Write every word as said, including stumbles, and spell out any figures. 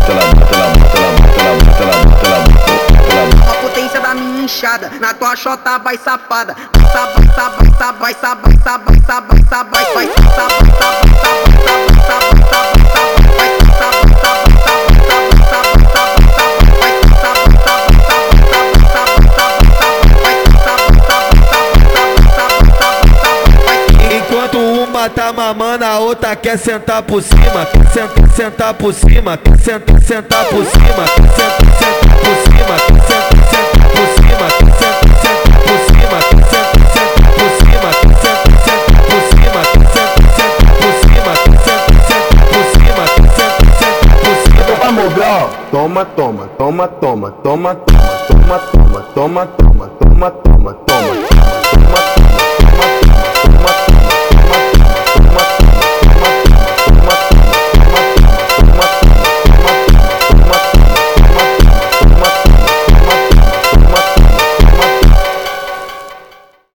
bota ela bota ela bota ela bota ela bota ela bota ela bota ela. A potência da minha inchada, na tua chota vai safada. Vai, vai, vai, vai, vai, vai, vai, vai, vai, vai, vai, enquanto uma tá mamando, a outra quer sentar por cima, quer sentar, sentar por cima, quer sentar, sentar por cima, quer sentar, sentar por cima, quer sentar, sentar por cima, quer sentar, sentar por cima, quer sentar, sentar por cima, quer sentar, sentar por cima, quer sentar, sentar por cima, quer sentar, sentar por cima, quer sentar, sentar por cima. Pra mover, ó. Toma, toma, toma, toma, toma, toma, toma, toma, toma, toma, toma, toma.